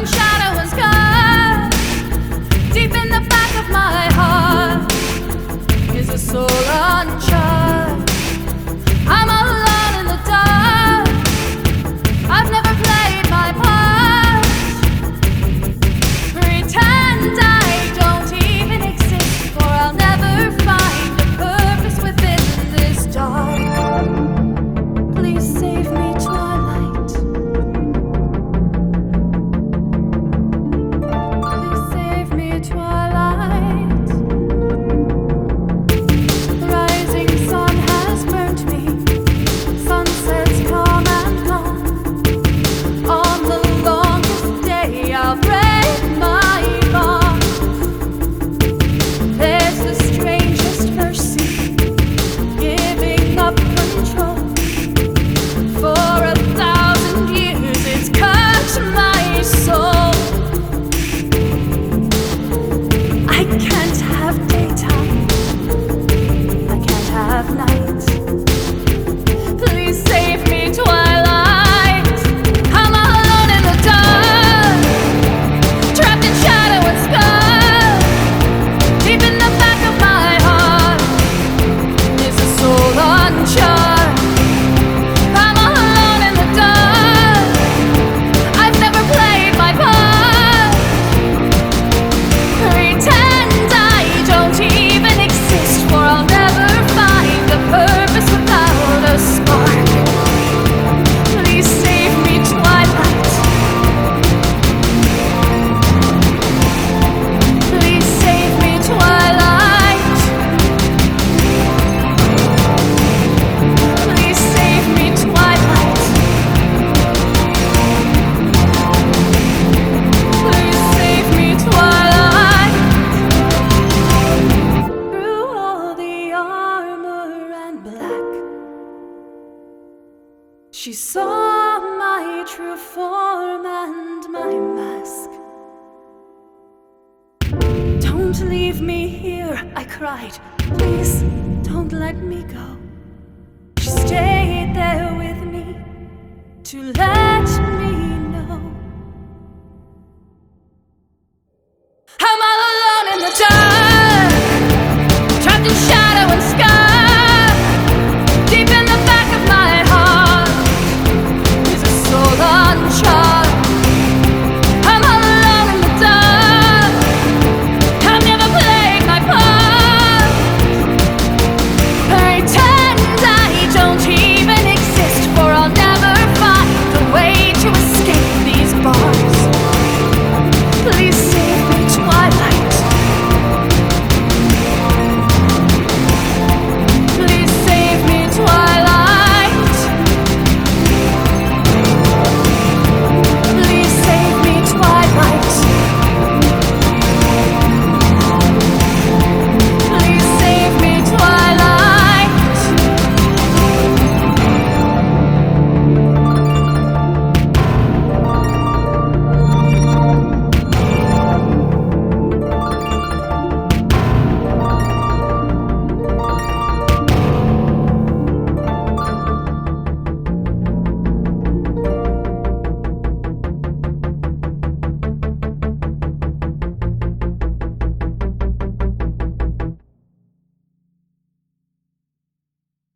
in shadow and sky. Deep in the back of my heart is a soul untried. I'm alone in the dark. I've never played my part. Pretend I don't even exist, for I'll never find a purpose within this dark. Please save me, twilight. Please save me, twilight. The rising sun has burnt me. Sunsets come and gone. On the longest day I'll break my bond. There's the strangest mercy, giving up control. For 1,000 years it's cut my soul. I can't have daytime, I can't have night. Please save me, twilight. I'm alone in the dark, trapped in shadow and sky. Deep in the back of my heart is a soul untried. I'm alone in the dark. I've never played my part. Pretend I don't even exist, for I'll never find a purpose without a spark. Please save me, twilight. Please save me, twilight. Please save me, twilight. Please save me, twilight. Through all the armor and black, she saw my true form and my mask. Don't leave me here, I cried. Please don't let me go. She stayed there with me to let me